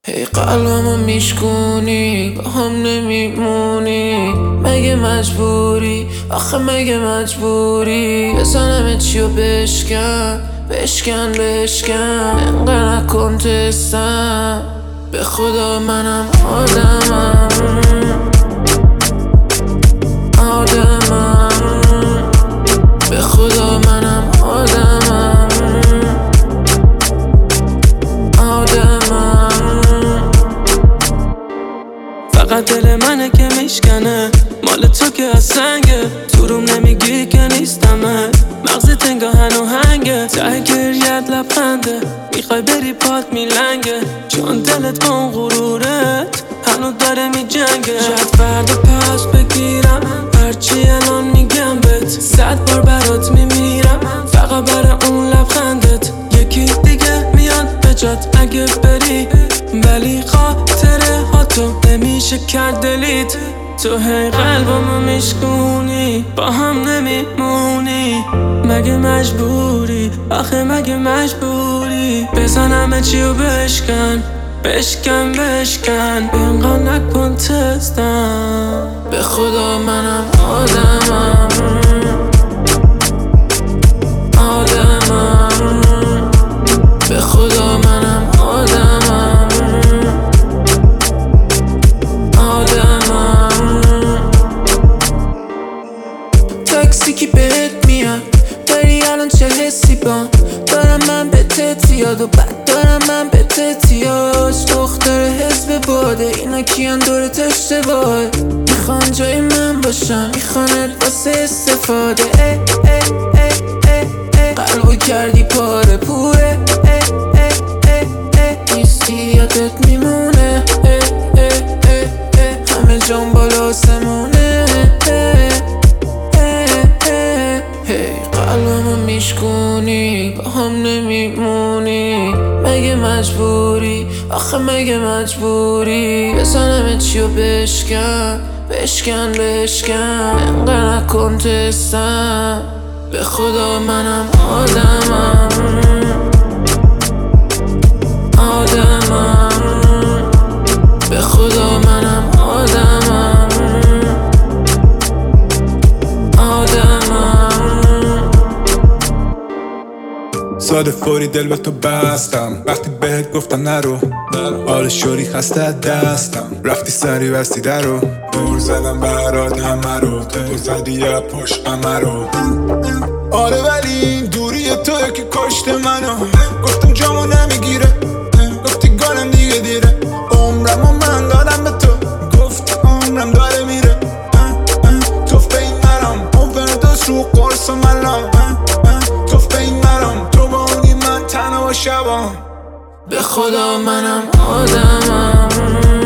هی قلبمو میشکونی با هم نمیمونی، مگه مجبوری؟ آخه مگه مجبوری؟ بزنم چیو بشکن بشکن بشکن، انقدر نکن تستم، به خدا منم آدمم به خدا منم آدمم فقط دل منه که میشکنه، مال تو که از سنگه، تو روم نمیگی که نیستمه، مغزت انگاه هنوهنگه، ته گریت لبخنده، میخوای بری پات میلنگه، چون دلت با اون غرورت هنو داره میجنگه. شاید فردا پس بگیرم هرچی الان میگم بهت، 100 بار برات میمیرم فقط برای اون لبخندت. یکی دیگه میاد به جات اگه بری، ولی خاطره ها تو نمیشه کرد دلیت. تو هی قلبمو میشکونی با هم نمیمونی، مگه مجبوری؟ آخه مگه مجبوری؟ بزنم چیو بشکن بشکن بشکن، اینقدر نکن تستم، به خدا منم آدمم به خدا منم آدمم تاکسی کی بهت میاد، داری الان چه حسی بام؟ دارم من به تتیاد و بعد دارم من به تتیاش. دختر حزب باده اینا کیان دورت اشتباهه، میخوان جای من باشم میخوانت واسه استفاده. قلبو کردی پاره پوره، نیستی یادت میمونه، همه جام بالا آسمونه. هی قلبمو میشکونی با هم نمیمونی، مگه مجبوری؟ آخه مگه مجبوری؟ بزنم چیو بشکن بشکن بشکن، انقدر نکن تستم، به خدا منم آدمم به خدا منم آدمم ساده فوری دل به تو بستم، وقتی بهت گفتم نرو، حال شوری خسته از دستم، رفتی سری بستی درو، دور زدم برات همه رو، تو زدی یه پشت همه رو. آره ولی این دوری توی که کشته منو، گفتم جامو نمیگیره، گفتی گالم دیگه دیره، عمرمو من دادم به تو، گفتی عمرم داره میره، توف به این مرم اووردوز رو قرص و ملام، توف به این مرم تو با اونی من تنها و شبام. به خدا منم آدمم